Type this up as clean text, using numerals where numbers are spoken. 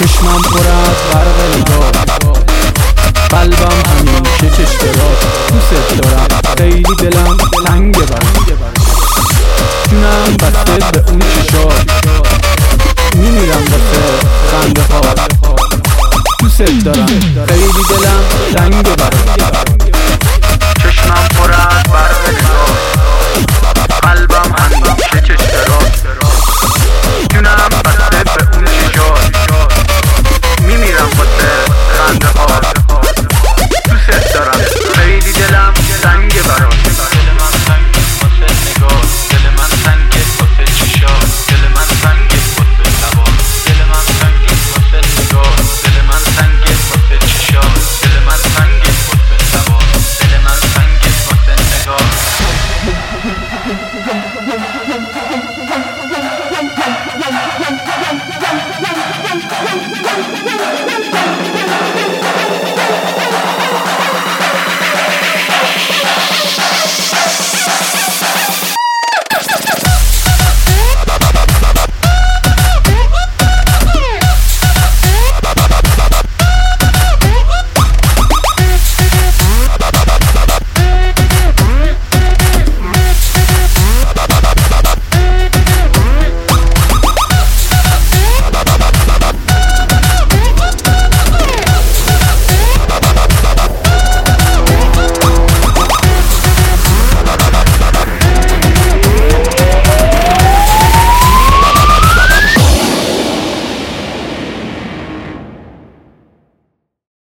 چشمم پر از برق نگاه، قلبم همیشه چشترات، دوست دارم خیلی دلم تنگه برات، جونم بسته به اون چشات، میمیرم واسه